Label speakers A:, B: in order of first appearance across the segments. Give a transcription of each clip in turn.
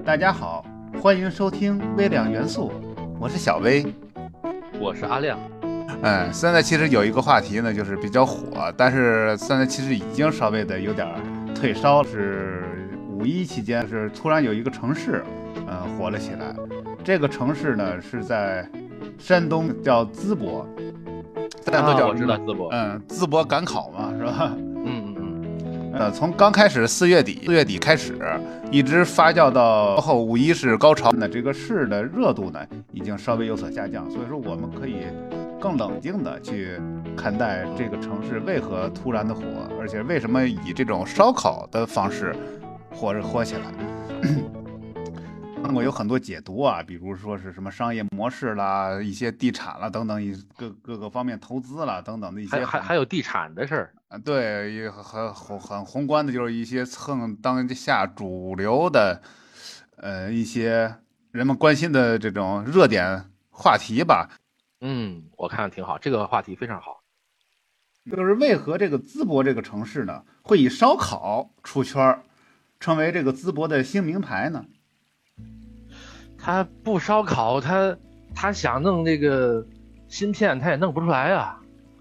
A: 大家好，欢迎收听微量元素，我是小薇，
B: 我是阿亮。
A: 现在其实有一个话题呢，就是比较火，但是现在其实已经稍微的有点退烧。是五一期间，是突然有一个城市，火了起来。这个城市呢是在山东，叫淄博，大家都叫
B: 我知道淄博，
A: 淄博赶考嘛，是吧？从刚开始四月底开始，一直发酵到后五一是高潮，那这个市的热度呢已经稍微有所下降，所以说我们可以更冷静的去看待这个城市为何突然的火，而且为什么以这种烧烤的方式火起来。看过有很多解读啊，比如说是什么商业模式啦，一些地产啦等等，各个方面投资啦等等的一些，
B: 还有地产的事儿
A: 啊，对，也很宏观的，就是一些蹭当下主流的，一些人们关心的这种热点话题吧。
B: 我看挺好，这个话题非常好。
A: 就是为何这个淄博这个城市呢，会以烧烤出圈，成为这个淄博的新名牌呢？
B: 他不烧烤，他想弄这个芯片，他也弄不出来啊。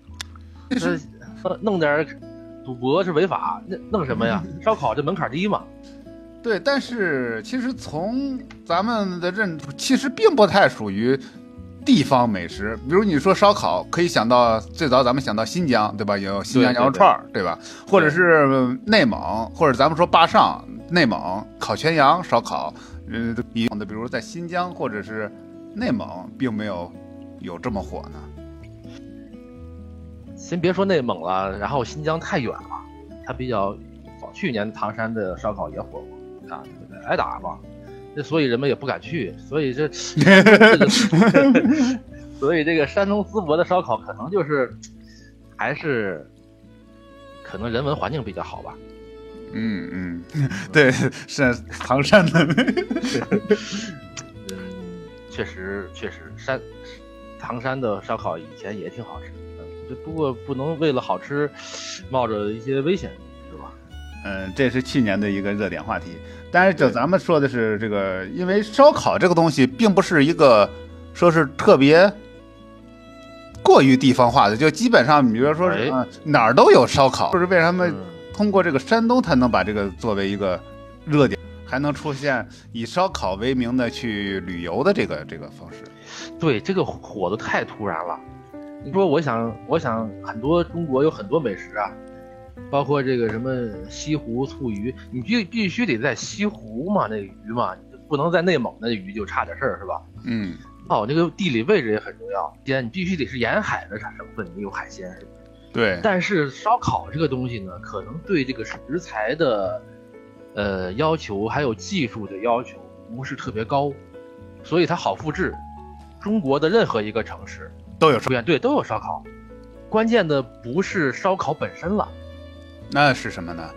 B: 弄点赌博是违法，弄什么呀？烧烤这门槛低嘛。
A: 对，但是其实从咱们的认知，其实并不太属于地方美食。比如你说烧烤，可以想到最早咱们想到新疆，对吧？有新疆羊肉串，对吧？或者是内蒙，或者咱们说坝上内蒙烤全羊烧烤，比如在新疆或者是内蒙，并没有这么火呢。
B: 先别说内蒙了，然后新疆太远了，它比较早。去年唐山的烧烤也火过啊，挨打嘛，所以人们也不敢去，所以所以这个山东淄博的烧烤可能就是还是可能人文环境比较好吧。
A: 对，是唐山的。
B: 确实唐山的烧烤以前也挺好吃。不过不能为了好吃冒着一些危险，是吧？
A: 这是去年的一个热点话题。但是就咱们说的是这个，因为烧烤这个东西并不是一个说是特别过于地方化的，就基本上比如说哪儿都有烧烤，就是为什么通过这个山东才能把这个作为一个热点，还能出现以烧烤为名的去旅游的这个方式。
B: 对，这个火的太突然了。你说我想很多中国有很多美食啊，包括这个什么西湖醋鱼，你必须得在西湖嘛，那个鱼嘛，你不能在内蒙那鱼就差点事儿，是吧？这个地理位置也很重要，既然你必须得是沿海的省份，你有海鲜，是吧？
A: 对。
B: 但是烧烤这个东西呢，可能对这个食材的要求还有技术的要求不是特别高，所以它好复制。中国的任何一个城市都有烧烤，关键的不是烧烤本身了，
A: 那是什么呢？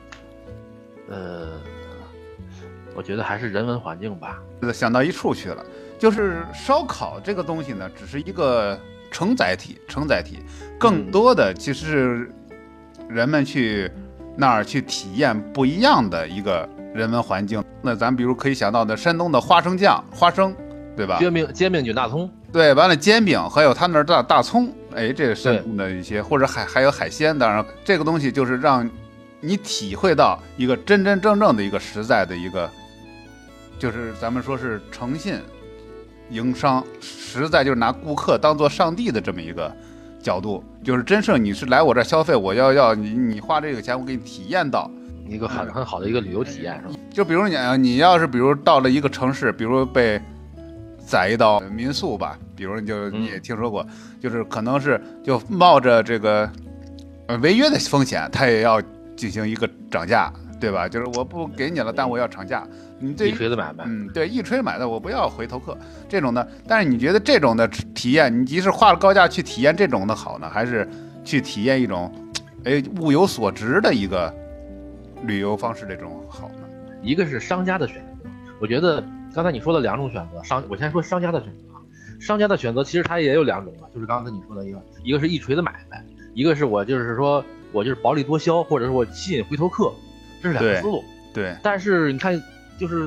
B: 我觉得还是人文环境吧。
A: 想到一处去了，就是烧烤这个东西呢，只是一个承载体，更多的其实是人们去那儿去体验不一样的一个人文环境。那咱比如可以想到的山东的花生酱，对吧？
B: 煎饼卷大葱，
A: 对，完了煎饼，还有他那儿大葱，这个山东的一些，或者还有海鲜。当然，这个东西就是让你体会到一个真真正正的一个实在的一个，就是咱们说是诚信营商，实在就是拿顾客当做上帝的这么一个角度，就是真正你是来我这儿消费，我要你花这个钱，我给你体验到
B: 一个很好的一个旅游体验，是吧？
A: 就比如你要是比如到了一个城市，比如被宰一道民宿吧，比如你也听说过，就是可能是就冒着这个违约的风险，他也要进行一个涨价，对吧？就是我不给你了，但我要涨价。你这
B: 一锤子买卖，
A: 对，一锤买的，我不要回头客这种的。但是你觉得这种的体验，你即使花了高价去体验这种的好呢，还是去体验一种物有所值的一个旅游方式这种好呢？
B: 一个是商家的选择，我觉得刚才你说的两种选择，我先说商家的选择。商家的选择其实它也有两种了，就是刚才你说的一个是一锤子买卖，一个是我就是薄利多销，或者是我吸引回头客，这是两个思路。
A: 对。
B: 但是你看，就是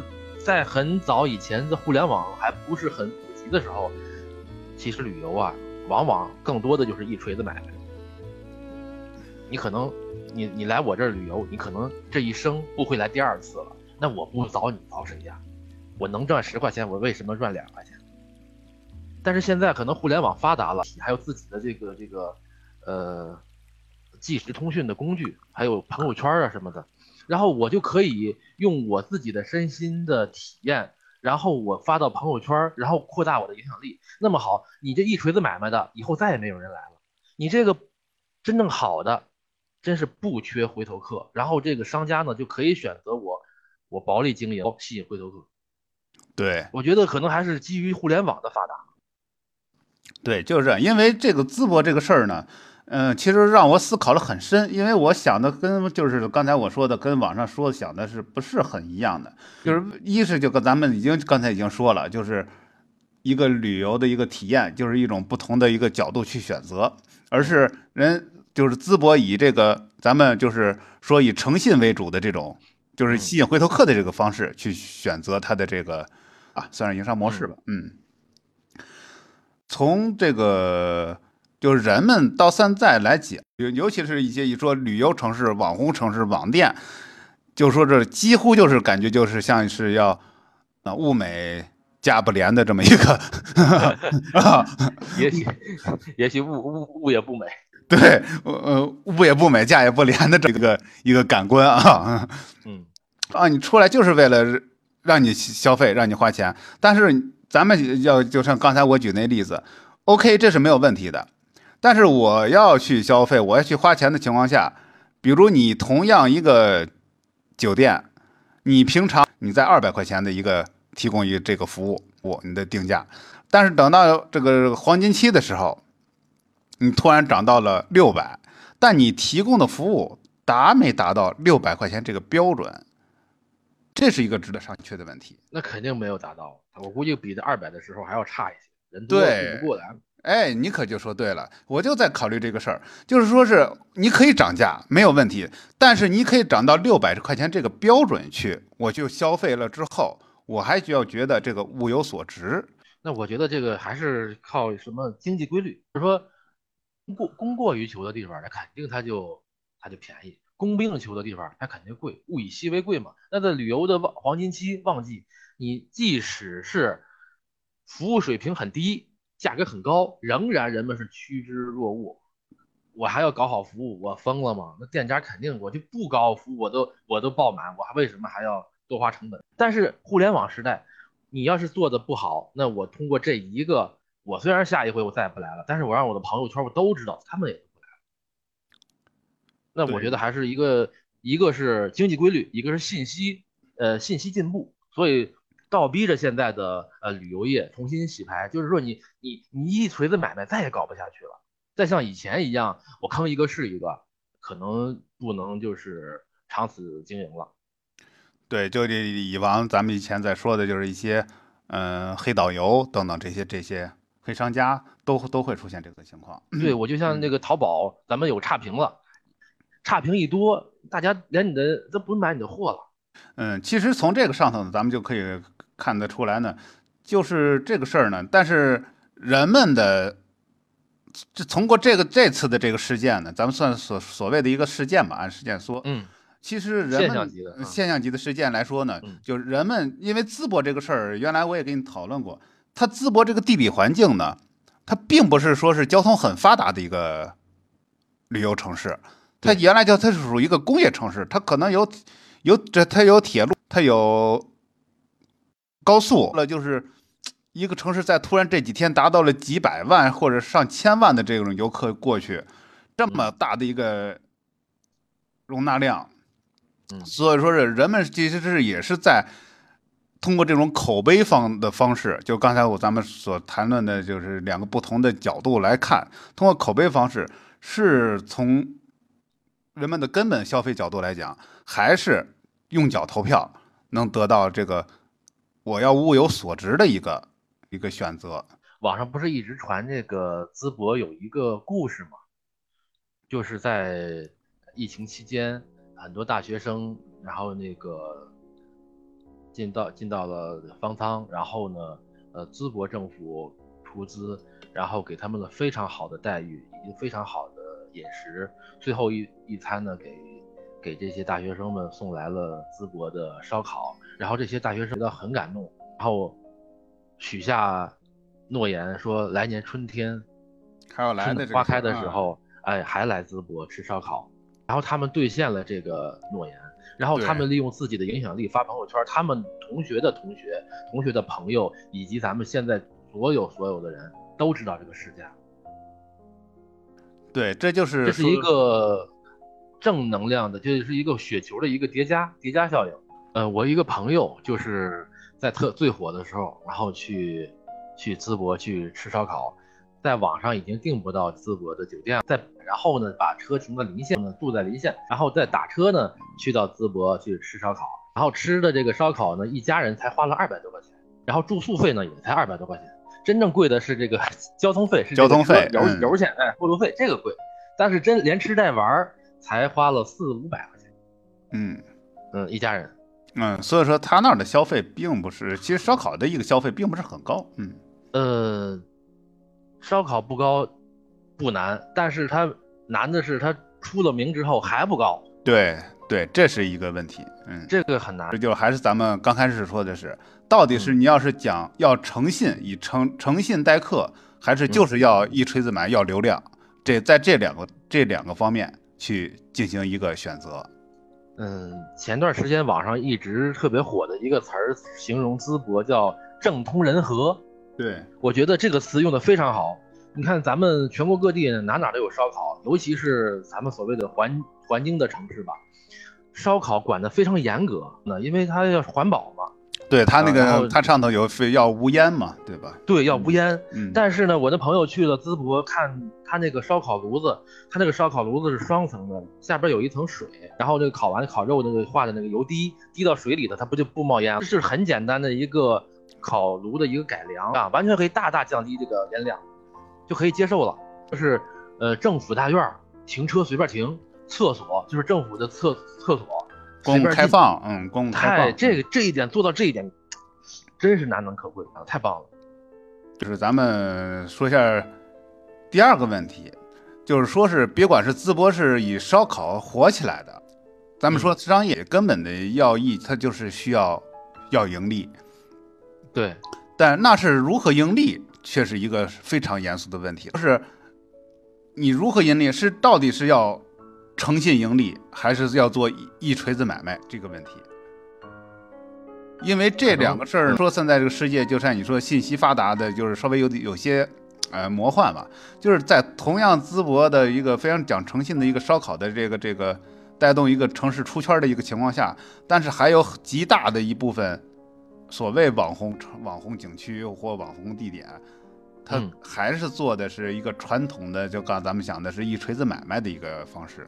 B: 在很早以前的互联网还不是很普及的时候，其实旅游啊，往往更多的就是一锤子买卖。你可能你来我这儿旅游，你可能这一生不会来第二次了。那我不找你找谁呀？我能赚10块钱，我为什么赚2块钱？但是现在可能互联网发达了，还有自己的这个即时通讯的工具，还有朋友圈啊什么的，然后我就可以用我自己的身心的体验，然后我发到朋友圈，然后扩大我的影响力。那么好，你这一锤子买卖的，以后再也没有人来了。你这个真正好的，真是不缺回头客。然后这个商家呢，就可以选择我薄利经营，吸引回头客。
A: 对，
B: 我觉得可能还是基于互联网的发达。
A: 对，就是因为这个淄博这个事儿呢，其实让我思考了很深，因为我想的跟就是刚才我说的跟网上说的想的是不是很一样的？就是一是就跟咱们刚才已经说了，就是一个旅游的一个体验，就是一种不同的一个角度去选择，而是就是淄博以这个咱们就是说以诚信为主的这种，就是吸引回头客的这个方式去选择它的这个算是营商模式吧，从这个就是人们到现在来讲，尤其是一说旅游城市、网红城市、网店，就说这几乎就是感觉就是像是要物美价不廉的这么一个
B: 也许物也不美。
A: 对，物也不美，价也不廉的一个感官啊。你出来就是为了让你消费，让你花钱，但是咱们就像刚才我举那例子 ，OK， 这是没有问题的。但是我要去消费，我要去花钱的情况下，比如你同样一个酒店，你平常你在200块钱的一个提供一这个服务，你的定价，但是等到这个黄金期的时候，你突然涨到了600，但你提供的服务没达到600块钱这个标准？这是一个值得商榷的问题。
B: 那肯定没有达到，我估计比这200的时候还要差一些，人多比不过来。
A: 哎，你可就说对了，我就在考虑这个事儿，就是说是你可以涨价没有问题，但是你可以涨到600块钱这个标准去，我就消费了之后，我还就要觉得这个物有所值。
B: 那我觉得这个还是靠什么经济规律，就是说供过于求的地方，它肯定它就便宜。供不应求的地方，它肯定贵，物以稀为贵嘛。那在旅游的黄金期旺季，你即使是服务水平很低，价格很高，仍然人们是趋之若鹜。我还要搞好服务，我疯了吗？那店家肯定我就不搞好服务，我都爆满，我还为什么还要多花成本？但是互联网时代，你要是做的不好，那我通过这一个，我虽然下一回我再也不来了，但是我让我的朋友圈我都知道，他们也不来了。那我觉得还是一个是经济规律，一个是信息进步，所以倒逼着现在的旅游业重新洗牌，就是说你一锤子买卖再也搞不下去了，再像以前一样我坑一个是一个，可能不能就是长此经营了。
A: 对，就这以往咱们以前在说的就是一些黑导游等等这些黑商家都会出现这个情况。
B: 对，我就像那个淘宝，咱们有差评了，差评一多，大家连你的都不买你的货了。
A: 其实从这个上头呢，咱们就可以看得出来呢，就是这个事儿呢，但是人们的通过这次的这个事件呢，咱们算所谓的一个事件吧，按事件说，其实人们现象级的事件来说呢，就是人们因为淄博这个事儿，原来我也跟你讨论过，它淄博这个地理环境呢，它并不是说是交通很发达的一个旅游城市，它原来它是属于一个工业城市，它可能它有铁路，它有高速了，就是一个城市在突然这几天达到了几百万或者上千万的这种游客过去，这么大的一个容纳量，所以说是人们其实也是在通过这种口碑的方式，就刚才咱们所谈论的，就是2个不同的角度来看，通过口碑方式是从人们的根本消费角度来讲，还是用脚投票能得到这个我要物有所值的一个选择。
B: 网上不是一直传这个淄博有一个故事吗？就是在疫情期间，很多大学生，然后那个进到了方舱，然后呢，淄博政府出资，然后给他们了非常好的待遇以及非常好的饮食，最后一餐呢给这些大学生们送来了淄博的烧烤，然后这些大学生觉得很感动，然后许下诺言说来年春天
A: 还要来的
B: 花开的时候，还来淄博吃烧烤，然后他们兑现了这个诺言。然后他们利用自己的影响力发朋友圈，他们同学的同学、同学的朋友，以及咱们现在所有的人都知道这个事件。
A: 对，这是
B: 一个正能量的，就是一个雪球的一个叠加效应。我一个朋友就是在最火的时候，然后去淄博去吃烧烤，在网上已经订不到淄博的酒店，然后呢把车停到临县呢，住在临县，然后再打车呢去到淄博去吃烧烤，然后吃的这个烧烤呢，一家人才花了200多块钱，然后住宿费呢也才200多块钱，真正贵的是这个交通费，是
A: 交通费
B: 油钱，过路费这个贵，但是真连吃带玩才花了400-500块钱，一家人。
A: 所以说他那儿的消费并不是，其实烧烤的一个消费并不是很高。
B: 烧烤不高不难，但是它难的是它出了名之后还不高。
A: 对，这是一个问题。
B: 这个很难。
A: 这就还是咱们刚开始说的是，到底是你要是讲要诚信，以诚信待客，还是就是要一锤子买要流量？在这两个方面去进行一个选择。
B: 前段时间网上一直特别火的一个词儿，形容淄博叫政通人和。
A: 对，
B: 我觉得这个词用的非常好。你看咱们全国各地哪都有烧烤，尤其是咱们所谓的环京的城市吧，烧烤管得非常严格，因为它要环保嘛。
A: 对，它那个它上头要无烟嘛，对吧？
B: 对，要无烟。但是呢，我的朋友去了淄博看他那个烧烤炉子，他那个烧烤炉子是双层的，下边有一层水，然后这个烤完烤肉那个化的那个油滴到水里头，它不冒烟，这是很简单的一个烤炉的一个改良啊，完全可以大大降低这个烟量，就可以接受了。就是政府大院停车随便停，厕所就是政府的厕所
A: 公共开放，公共开放。
B: 这一点做到这一点，真是难能可贵啊，太棒了。
A: 就是咱们说一下第二个问题，就是说是别管是淄博是以烧烤火起来的，咱们说商业根本的要义，它就是需要盈利。
B: 对，
A: 但那是如何盈利，却是一个非常严肃的问题。就是你如何盈利，到底是要诚信盈利，还是要做一锤子买卖这个问题？因为这两个事儿，说现在这个世界，就像你说信息发达的，就是稍微有些魔幻吧。就是在同样淄博的一个非常讲诚信的一个烧烤的这个带动一个城市出圈的一个情况下，但是还有极大的一部分所谓网红景区或网红地点，它还是做的是一个传统的，就刚才咱们讲的是一锤子买卖的一个方式。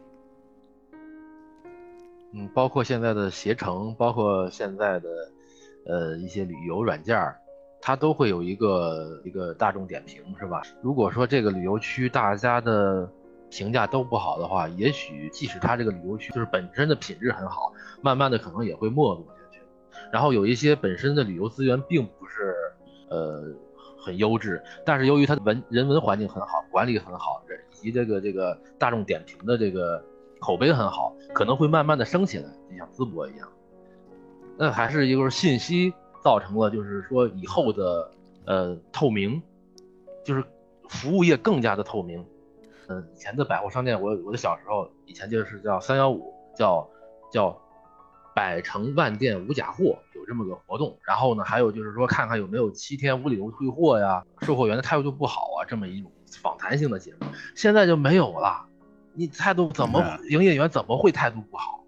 B: 包括现在的携程，包括现在的一些旅游软件，它都会有一个大众点评，是吧？如果说这个旅游区大家的评价都不好的话，也许即使它这个旅游区就是本身的品质很好，慢慢的可能也会没落下去。然后有一些本身的旅游资源并不是很优质，但是由于它的人文环境很好，管理很好，以及这个大众点评的这个口碑很好，可能会慢慢的升起来，就像淄博一样。那还是一个信息造成了，就是说以后的透明，就是服务业更加的透明。以前的百货商店，我的小时候以前就是叫315，叫百城万店无假货，有这么个活动。然后呢，还有就是说看看有没有7天无理由退货呀，售货员的态度就不好啊，这么一种访谈性的节目，现在就没有了。你态度营业员怎么会态度不好？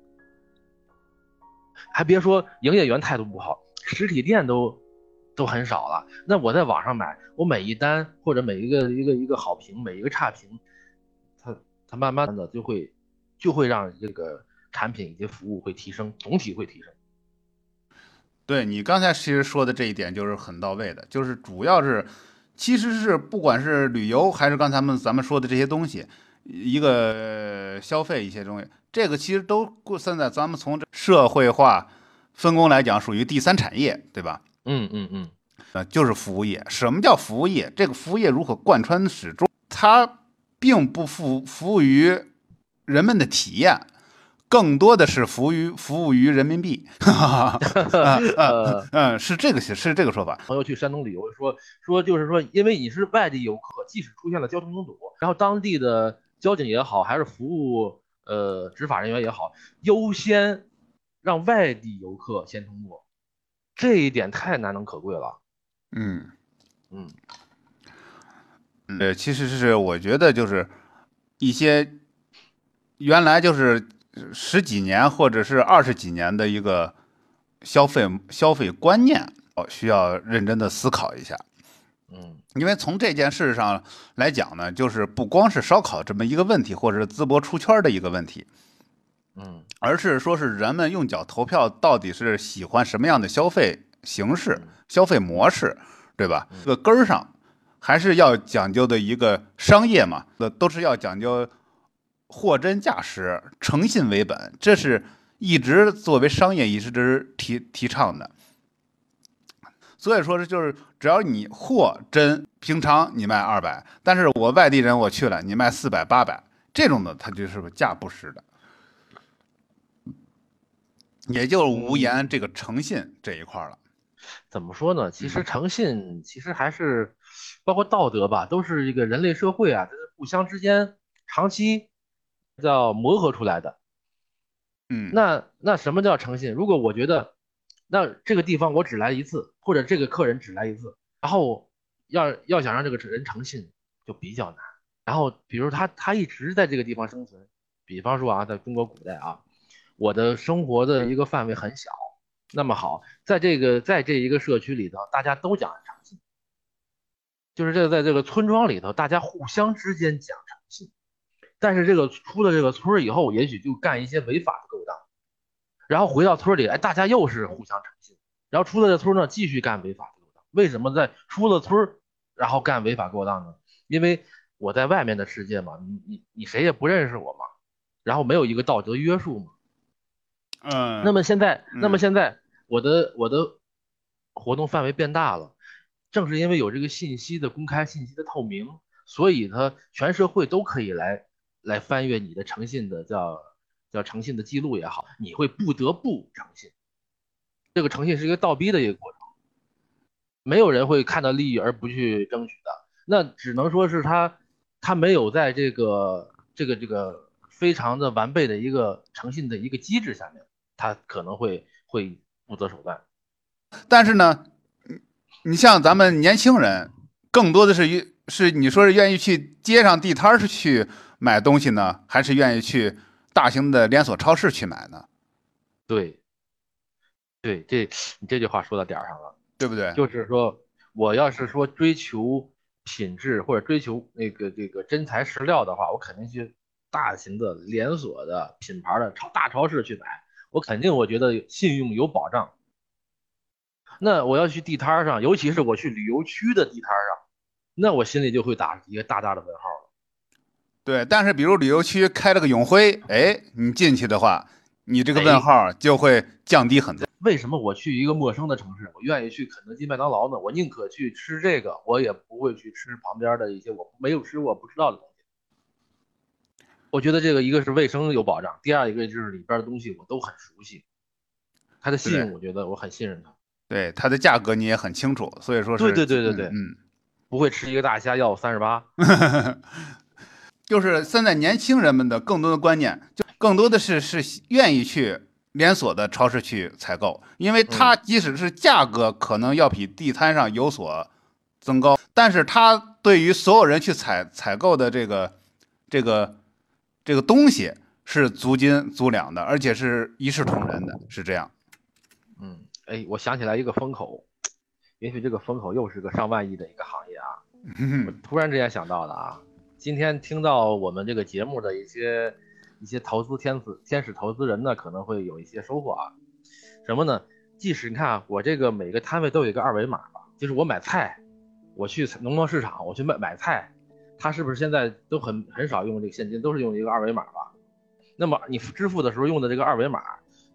B: 还别说营业员态度不好，实体店都很少了。那我在网上买，我每一单或者每一个好评，每一个差评，它慢慢的就会让这个产品以及服务会提升，总体会提升。
A: 对，你刚才其实说的这一点就是很到位的，就是主要是其实是不管是旅游还是刚才咱们说的这些东西，一个消费一些东西，这个其实都现在咱们从社会化分工来讲属于第三产业，对吧？就是服务业。什么叫服务业？这个服务业如何贯穿始终？它并不服务于人们的体验，更多的是服务于人民币。是这个说法。
B: 朋友去山东旅游说就是说，因为你是外地游客，即使出现了交通拥堵，然后当地的交警也好，还是服务执法人员也好，优先让外地游客先通过，这一点太难能可贵了。
A: 其实是我觉得就是一些原来就是10几年或者是20几年的一个消费观念，需要认真的思考一下。因为从这件事上来讲呢，就是不光是烧烤这么一个问题，或者是淄博出圈的一个问题，而是说是人们用脚投票到底是喜欢什么样的消费形式、消费模式，对吧？这个根儿上还是要讲究的一个商业嘛，都是要讲究货真价实、诚信为本，这是一直作为商业一直提倡的。所以说就是只要你货真，平常你卖200，但是我外地人我去了，你卖400、800，这种的它就是价不实的，也就是无言这个诚信这一块了。
B: 怎么说呢？其实诚信其实还是包括道德吧，都是一个人类社会啊，这是互相之间长期叫磨合出来的。那什么叫诚信？如果我觉得那这个地方我只来一次，或者这个客人只来一次，然后要想让这个人诚信就比较难。然后比如他一直在这个地方生存，比方说啊，在中国古代啊，我的生活的一个范围很小，那么好，在这一个社区里头，大家都讲诚信，就是在这个村庄里头，大家互相之间讲诚信。但是出了这个村以后，也许就干一些违法的勾当，然后回到村里，大家又是互相诚信，然后出了这村呢，继续干违法的勾当。为什么在出了村然后干违法勾当呢？因为我在外面的世界嘛，你谁也不认识我嘛，然后没有一个道德约束嘛。那么现在我的活动范围变大了，正是因为有这个信息的公开、信息的透明，所以全社会都可以来翻阅你的诚信的叫诚信的记录也好，你会不得不诚信。这个诚信是一个倒逼的一个过程，没有人会看到利益而不去争取的。那只能说是他没有在这个非常的完备的一个诚信的一个机制下面，他可能会不择手段。
A: 但是呢，你像咱们年轻人，更多的是你说是愿意去街上地摊去买东西呢，还是愿意去大型的连锁超市去买呢？
B: 对，你这句话说到点上了，
A: 对不对？
B: 就是说，我要是说追求品质或者追求这个真材实料的话，我肯定去大型的连锁的品牌的大超市去买，我觉得信用有保障。那我要去地摊上，尤其是我去旅游区的地摊上，那我心里就会打一个大大的问号了。
A: 对，但是比如旅游区开了个永辉，你进去的话，你这个问号就会降低很多。
B: 为什么我去一个陌生的城市，我愿意去肯德基、麦当劳呢？我宁可去吃这个，我也不会去吃旁边的一些我没有吃过、不知道的东西。我觉得这个一个是卫生有保障，第二一个就是里边的东西我都很熟悉，它的信用我觉得我很信任它。
A: 对，它的价格你也很清楚，所以说是
B: 对，不会吃一个大虾要38。
A: 就是现在年轻人们的更多的观念，就更多的是愿意去连锁的超市去采购，因为它即使是价格可能要比地摊上有所增高，但是它对于所有人去采购的这个东西是足斤足两的，而且是一视同仁的，是这样。
B: 我想起来一个风口，也许这个风口又是个上万亿的一个行业啊。我突然之间想到的啊，今天听到我们这个节目的一些投资天使投资人呢，可能会有一些收获啊。什么呢？即使你看啊，我这个每个摊位都有一个二维码吧，就是我买菜，我去农贸市场，我去买菜，他是不是现在都很少用这个现金，都是用一个二维码吧？那么你支付的时候用的这个二维码，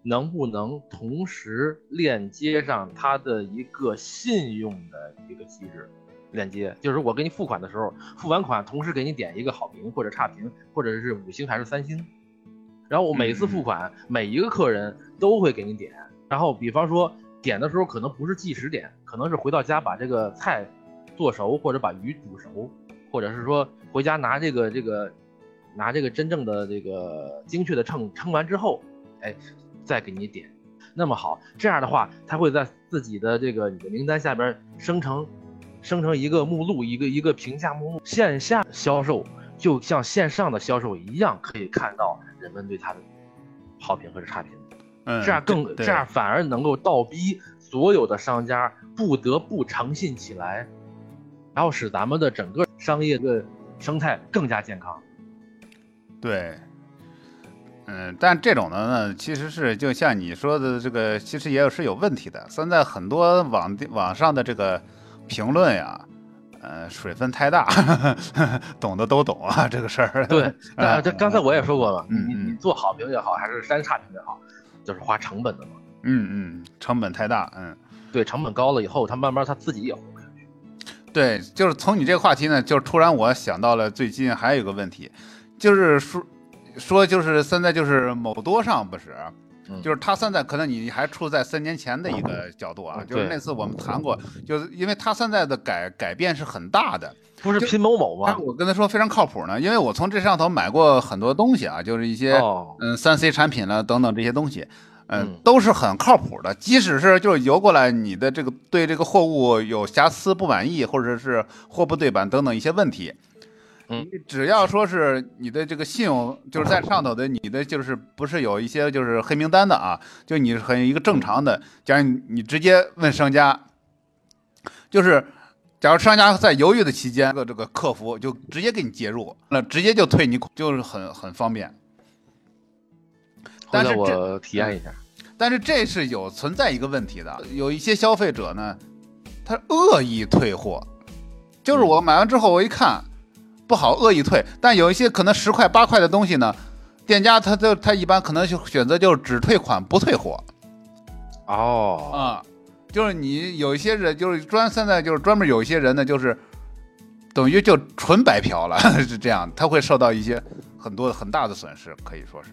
B: 能不能同时链接上它的一个信用的一个机制。链接就是我给你付款的时候，付完款同时给你点一个好评或者差评，或者是5星还是3星，然后我每次付款，每一个客人都会给你点，然后比方说点的时候可能不是计时点，可能是回到家把这个菜做熟，或者把鱼煮熟，或者是说回家拿这个真正的这个精确的称完之后，哎，再给你点。那么好，这样的话，它会在自己的这个你的名单下边生成一个目录，一个评价目录。线下销售就像线上的销售一样，可以看到人们对它的好评或者差评。这样反而能够倒逼所有的商家不得不诚信起来，然后使咱们的整个商业的生态更加健康。
A: 对，但这种的呢，其实是就像你说的这个，其实也是有问题的。现在很多网上的这个评论呀，水分太大，懂的都懂啊，这个事儿。
B: 对，这刚才我也说过了，你做好评也好，还是删差评也好，就是花成本的嘛。
A: 成本太大，
B: 对，成本高了以后，他慢慢他自己也活不下去。
A: 对，就是从你这个话题呢，就是突然我想到了最近还有一个问题，就是说就是现在就是某多上不是。就是他现在可能你还处在3年前的一个角度啊，就是那次我们谈过，就是因为他现在的改变是很大的，
B: 不是拼某某吗？
A: 我跟他说非常靠谱呢，因为我从这上头买过很多东西啊，就是一些3C 产品了等等这些东西，都是很靠谱的，即使是就是邮过来你的这个对这个货物有瑕疵不满意，或者是货不对版等等一些问题。只要说是你的这个信用就是在上头的，你的就是不是有一些就是黑名单的啊，就你很一个正常的，假如你直接问商家，就是假如商家在犹豫的期间，这个客服就直接给你介入，那直接就退你，就是很方便。
B: 但是我体验一下，
A: 但是这是有存在一个问题的，有一些消费者呢，他恶意退货，就是我买完之后我一看。不好恶意退，但有一些可能10块8块的东西呢，店家他一般可能就选择就是只退款不退货。就是你有一些人就是现在就是专门有一些人呢，就是等于就纯白嫖了，是这样，他会受到一些很大的损失，可以说是。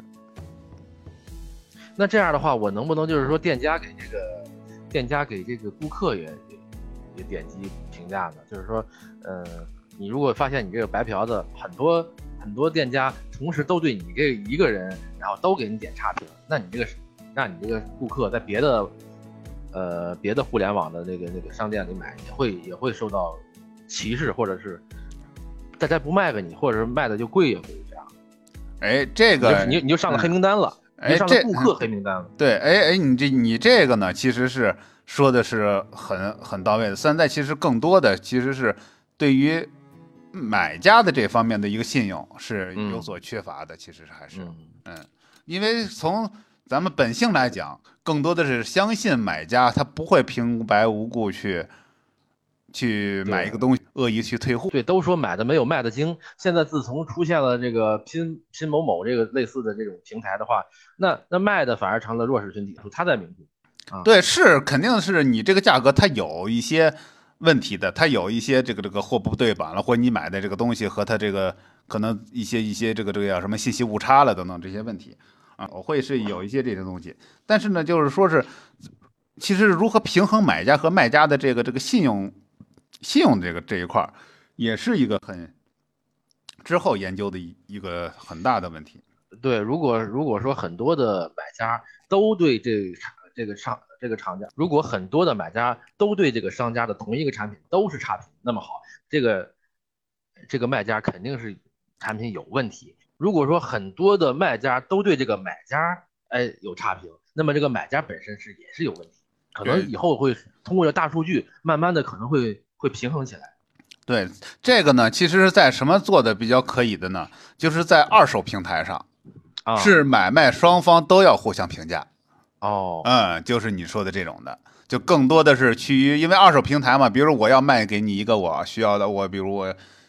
B: 那这样的话，我能不能就是说店家给这个顾客也点击评价呢？就是说，你如果发现你这个白嫖的很多店家同时都对你这一个人，然后都给你点差评，那你这个顾客在别的互联网的那个商店里买也会受到歧视，或者是大家不卖给你，或者是卖的就贵也会这样。
A: 这个
B: 你就上了黑名单了，你上了顾客黑名单了。
A: 对，你这个呢，其实是说的是很到位的。现在其实更多的其实是对于买家的这方面的一个信用是有所缺乏的，其实还是，因为从咱们本性来讲，更多的是相信买家他不会平白无故去买一个东西恶意去退货。
B: 对，都说买的没有卖的精，现在自从出现了这个拼某某这个类似的这种平台的话，那卖的反而成了弱势群体，他在名字。
A: 对，是肯定是你这个价格它有一些问题的，它有一些这个货不对版了，或者你买的这个东西和它这个可能一些这个叫什么信息误差了等等这些问题啊，我会是有一些这些东西。但是呢，就是说是其实如何平衡买家和卖家的这个信用这一块，也是一个之后研究的一个很大的问题。
B: 对，如果说很多的买家都对这个厂家，如果很多的买家都对这个商家的同一个产品都是差评，那么好，这个卖家肯定是产品有问题。如果说很多的卖家都对这个买家有差评，那么这个买家本身也是有问题，可能以后会通过这大数据慢慢的可能会平衡起来。
A: 对，这个呢其实是在什么做的比较可以的呢，就是在二手平台上，是买卖双方都要互相评价。就是你说的这种的，就更多的是趋于，因为二手平台嘛，比如我要卖给你一个我需要的，比如我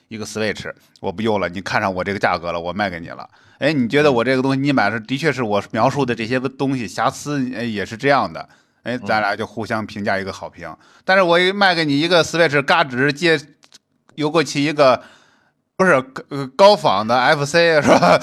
A: 一个 Switch， 我不用了，你看上我这个价格了，我卖给你了。哎，你觉得我这个东西你买的的确是我描述的这些东西瑕疵，哎，也是这样的。哎，咱俩就互相评价一个好评。但是我一卖给你一个 Switch， 嘎吱邮过去一个不是高仿的 FC 是吧？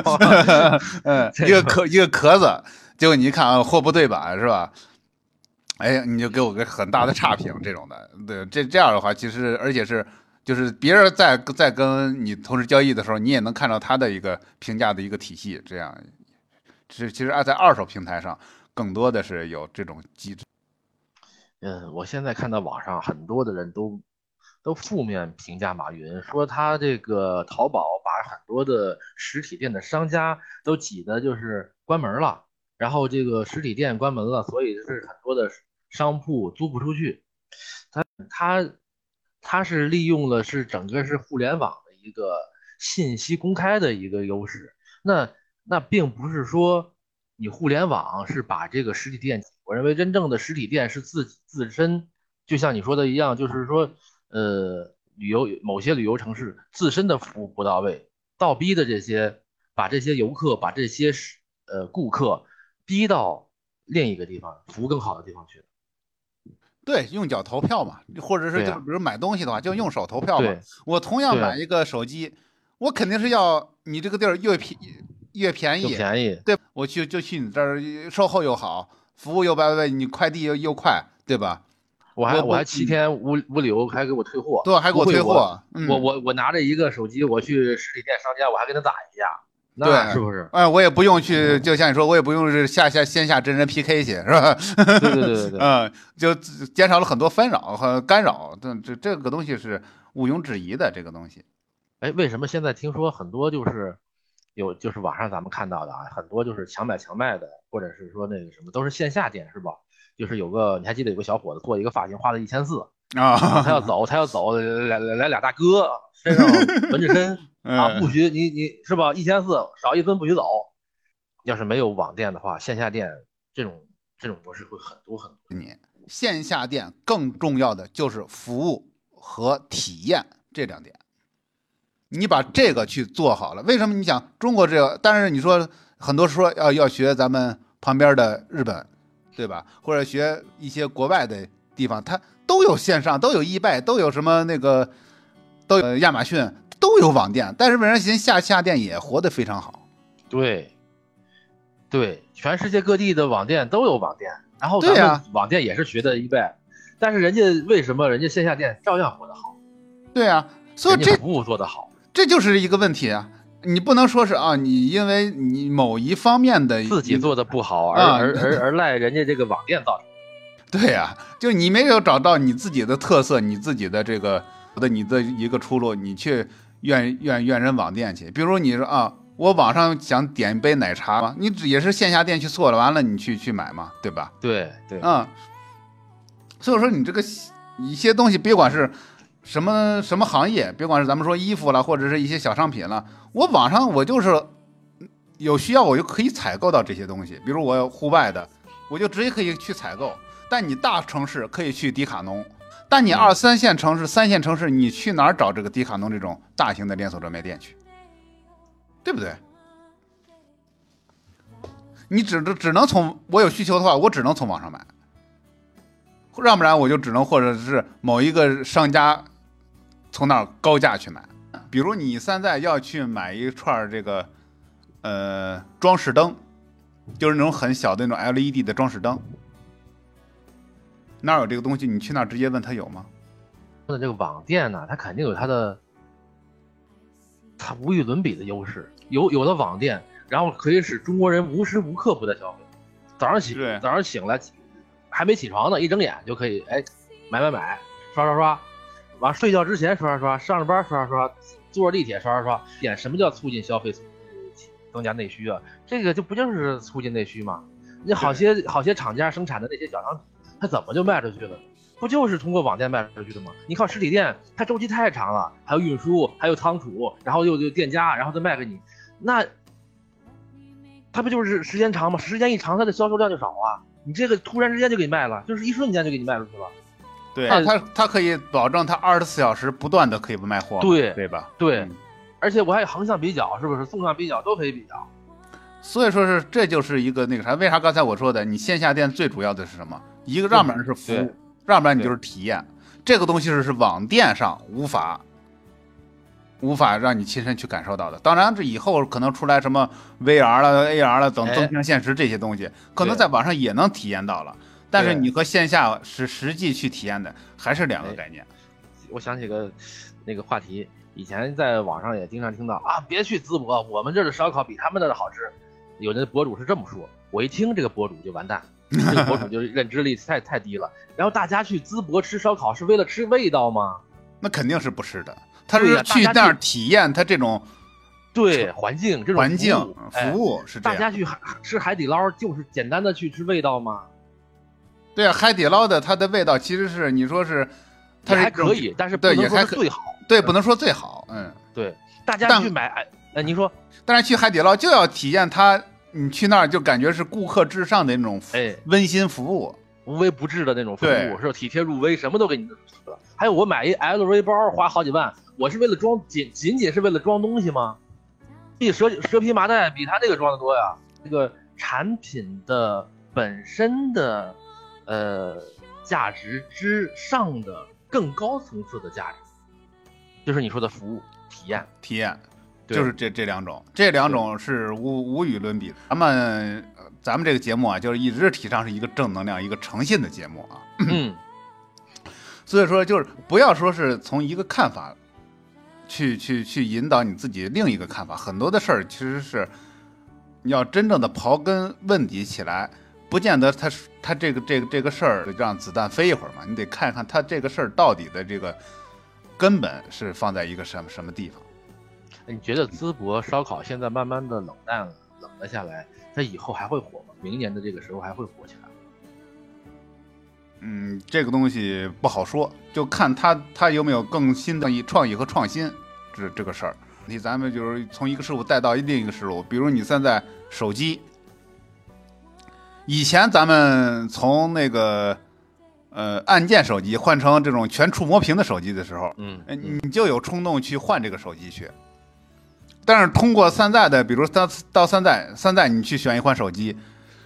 A: 一个壳子，结果你一看啊，货不对版是吧？哎，你就给我个很大的差评这种的。对，这样的话，其实而且是就是别人在跟你同时交易的时候，你也能看到他的一个评价的一个体系。这样，其实在二手平台上更多的是有这种机制。
B: 我现在看到网上很多的人都负面评价马云，说他这个淘宝把很多的实体店的商家都挤得就是关门了，然后这个实体店关门了，所以是很多的商铺租不出去。他是利用了整个是互联网的一个信息公开的一个优势。那并不是说你互联网是把这个实体店，我认为真正的实体店是自身，就像你说的一样，就是说某些旅游城市自身的服务不到位，倒逼的把这些游客把这些顾客逼到另一个地方服务更好的地方去。
A: 对，用脚投票嘛，或者是就比如买东西的话，就用手投票嘛。我同样买一个手机，我肯定是要你这个地儿越便宜，对，我就去你这儿，售后又好，服务又到位，你快递又快，对吧？
B: 我还7天无理由还给我退货，
A: 对，还给我退货。
B: 我拿着一个手机，我去实体店商家，我还跟他打一架。
A: 对，
B: 是不是？
A: 哎，我也不用去，就像你说，我也不用是线下真人 PK 去，是吧？
B: 对，
A: 就减少了很多纷扰和干扰，这个东西是毋庸置疑的，这个东西。
B: 哎，为什么现在听说很多就是网上咱们看到的啊，很多就是强买强卖的，或者是说那个什么，都是线下店是吧？就是你还记得有个小伙子做一个发型花了1400啊，他要走，来俩大哥身上纹着身。不许你是吧？1400少1分不许走。要是没有网店的话，线下店这种模式会很多很多。
A: 线下店更重要的就是服务和体验这2点，你把这个去做好了。为什么你想中国这个？但是你说很多说要学咱们旁边的日本，对吧？或者学一些国外的地方，它都有线上，都有eBay，都有什么那个，都有亚马逊。都有网店，但是为人线下店也活得非常好。
B: 对，全世界各地的网店都有网店，然后咱们网店也是学的eBay，但是人家为什么人家线下店照样活得好？
A: 对啊，所以这
B: 服务做得好，
A: 这就是一个问题啊！你不能说是你因为你某一方面的
B: 自己做的不好而赖人家这个网店造成。
A: 对呀，就你没有找到你自己的特色，你自己的这个你的一个出路，你去。愿人网店去，比如你说我网上想点一杯奶茶嘛，你也是线下店去做了，完了你去买嘛，对吧？
B: 对，
A: 所以说你这个一些东西，别管是什么行业，别管是咱们说衣服了，或者是一些小商品了，我网上我就是有需要，我就可以采购到这些东西。比如我有户外的，我就直接可以去采购。但你大城市可以去迪卡侬。但你2、3线城市、3线城市，你去哪儿找这个迪卡侬这种大型的连锁专卖店去？对不对？你只能从我有需求的话，我只能从网上买，要不然我就只能或者是某一个商家从那儿高价去买。比如你现在要去买一串这个装饰灯，就是那种很小的那种 LED 的装饰灯。哪有这个东西？你去那儿直接问他有吗？
B: 这个网店呢，它肯定有它无与伦比的优势。有的网店，然后可以使中国人无时无刻不在消费。早上醒来，还没起床呢，一睁眼就可以买，刷，完睡觉之前刷，上着班刷，坐着地铁刷。什么叫促进消费，增加内需啊？这个就不就是促进内需吗？你好些厂家生产的那些小商品。它怎么就卖出去了？不就是通过网店卖出去的吗？你靠实体店，它周期太长了，还有运输，还有仓储，然后又店家，然后再卖给你，那它不就是时间长吗？时间一长，它的销售量就少啊。你这个突然之间就给你卖了，就是一瞬间就给你卖出去了。
A: 对，它可以保证它24小时不断的可以卖货，对吧？
B: 对，而且我还有横向比较，是不是？纵向比较都可以比较。
A: 所以说这就是一个那个啥，为啥刚才我说的，你线下店最主要的是什么？一个让不然是服务，让不然你就是体验。这个东西是网店上无法让你亲身去感受到的。当然，这以后可能出来什么 VR 了、AR 了等增强现实这些东西，可能在网上也能体验到了。但是你和线下是实际去体验的，还是两个概念。
B: 我想起个那个话题，以前在网上也经常听到啊，别去淄博，我们这儿的烧烤比他们那儿的好吃。有的博主是这么说，我一听这个博主就完蛋。这个博主就认知力太低了。然后大家去淄博吃烧烤是为了吃味道吗？
A: 那肯定是不是的，他是去那儿体验他这种
B: 环境，这种服务是这样。大家去吃海底捞就是简单的去吃味道吗？
A: 对啊，海底捞的它的味道其实是你说是它是
B: 还可以，但是不能说最好。
A: 对，不能说最好。
B: 对，大家去买您说，
A: 但是去海底捞就要体验它。你去那儿就感觉是顾客至上的那种温馨服务，
B: 无微不至的那种服务，是体贴入微，什么都给你了。还有我买一 LV 包花好几万，我是为了装仅是为了装东西吗？比蛇皮麻袋比他那个装的多呀。这个产品的本身的价值之上的更高层次的价值，就是你说的服务体验。
A: 就是这两种，这两种是无与伦比的。咱们这个节目啊，就是一直提倡是一个正能量、一个诚信的节目啊。所以说，就是不要说是从一个看法去引导你自己另一个看法。很多的事儿其实是你要真正的刨根问底起来，不见得他这个事儿让子弹飞一会儿嘛。你得看看他这个事儿到底的这个根本是放在一个什么地方。
B: 你觉得淄博烧烤现在慢慢的冷了下来，它以后还会火吗？明年的这个时候还会火起来？
A: 这个东西不好说，就看它有没有更新的创意和创新这个事儿。咱们就是从一个事物带到另一个事物，比如你现在手机，以前咱们从那个按键手机换成这种全触摸屏的手机的时候，你就有冲动去换这个手机去。但是通过现在的，比如到现在你去选一款手机，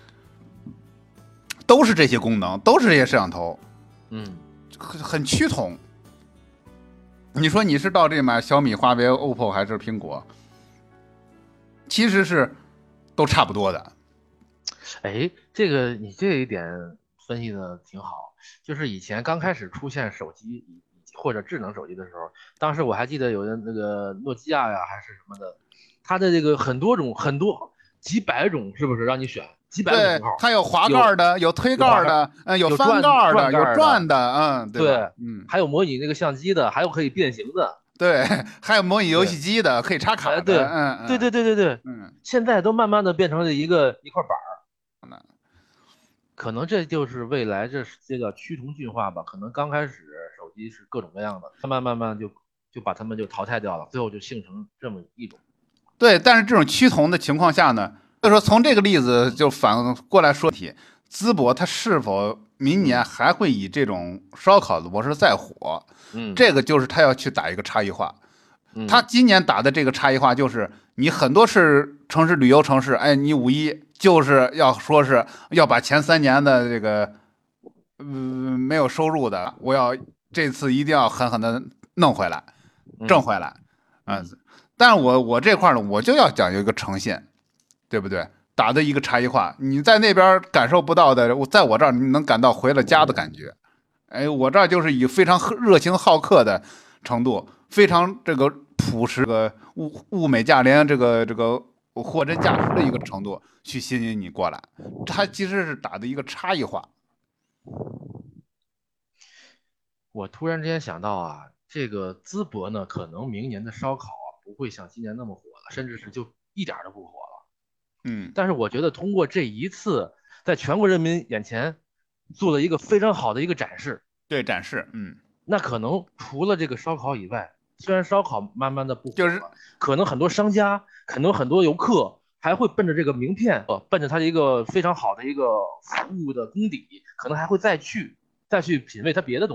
A: 都是这些功能，都是这些摄像头，很趋同。你说你是到这买小米、华为、OPPO 还是苹果，其实是都差不多的。
B: 这个你这一点分析的挺好，就是以前刚开始出现手机或者智能手机的时候，当时我还记得有的那个诺基亚呀还是什么的，它的这个很多几百种，是不是让你选几百种型号？
A: 它有滑盖的，有推盖的，有翻盖的，有转的，
B: 对，还有模拟那个相机的，还有可以变形的，
A: 对，还有模拟游戏机的，可以插卡的，
B: 对，现在都慢慢的变成了一块板儿。可能这就是未来这叫趋同进化吧。可能刚开始手机是各种各样的，慢慢就把它们就淘汰掉了，最后就形成这么一种。
A: 对，但是这种趋同的情况下呢，所以说从这个例子就反过来说题，淄博它是否明年还会以这种烧烤的模式再火？这个就是他要去打一个差异化。他今年打的这个差异化就是你很多是城市旅游城市，你五一就是要说是要把前3年的这个没有收入的，我要这次一定要狠狠的弄回来，挣回来，但是我这块呢，我就要讲究一个诚信，对不对？打的一个差异化，你在那边感受不到的，在我这儿你能感到回了家的感觉。我这儿就是以非常热情好客的程度，非常这个朴实、这个物美价廉、这个货真价实的一个程度去吸引你过来。它其实是打的一个差异化。
B: 我突然之间想到啊，这个淄博呢，可能明年的烧烤不会像今年那么火了，甚至是就一点都不火了。但是我觉得通过这一次，在全国人民眼前做了一个非常好的一个展示。
A: 对，展示，
B: 那可能除了这个烧烤以外，虽然烧烤慢慢的不火了，
A: 就是可
B: 能很多商家，可能很多游客还会奔着这个名片，奔着它的一个非常好的一个服务的功底，可能还会再去品味它别的东西。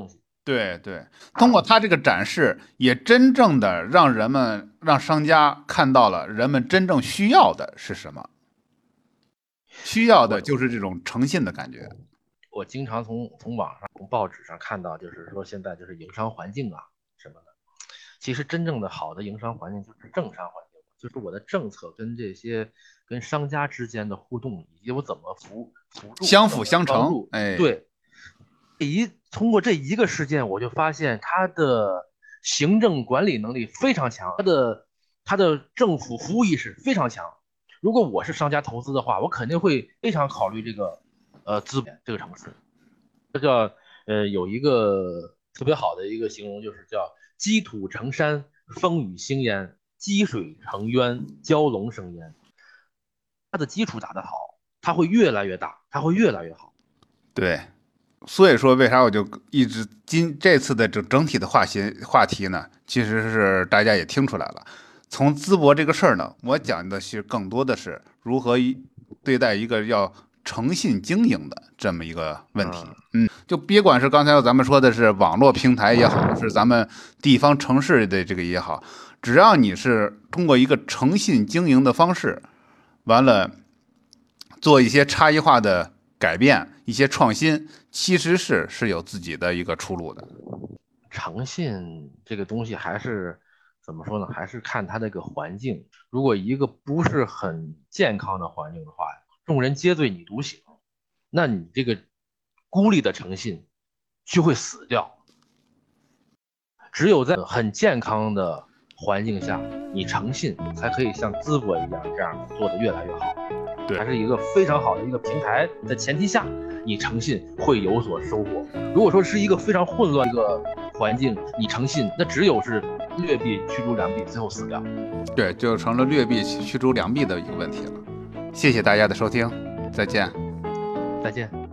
A: 对对，通过他这个展示，也真正的让商家看到了人们真正需要的是什么，需要的就是这种诚信的感觉。
B: 我经常从网上、从报纸上看到，就是说现在就是营商环境啊什么的。其实真正的好的营商环境就是政商环境，就是我的政策跟商家之间的互动，以及我怎么辅助
A: 相辅相成。哎，
B: 对。通过这一个事件，我就发现他的行政管理能力非常强，他的政府服务意识非常强。如果我是商家投资的话，我肯定会非常考虑这个资本这个城市。这叫有一个特别好的一个形容，就是叫积土成山，风雨兴焉；积水成渊，蛟龙生焉。它的基础打得好，它会越来越大，它会越来越好。
A: 对。所以说，为啥我就一直这次的整体的话题呢？其实是大家也听出来了，从淄博这个事儿呢，我讲的是更多的是如何对待一个要诚信经营的这么一个问题。就别管是刚才咱们说的是网络平台也好，是咱们地方城市的这个也好，只要你是通过一个诚信经营的方式，完了做一些差异化的改变，一些创新，其实是有自己的一个出路的。
B: 诚信这个东西还是怎么说呢？还是看它这个环境。如果一个不是很健康的环境的话，众人皆醉你独醒，那你这个孤立的诚信就会死掉。只有在很健康的环境下，你诚信才可以像淄博一样这样做得越来越好。
A: 对，
B: 还是一个非常好的一个平台的前提下，你诚信会有所收获。如果说是一个非常混乱的一个环境，你诚信那只有是劣币驱逐良币，最后死掉。
A: 对，就成了劣币驱逐良币的一个问题了。谢谢大家的收听，再见。
B: 再见。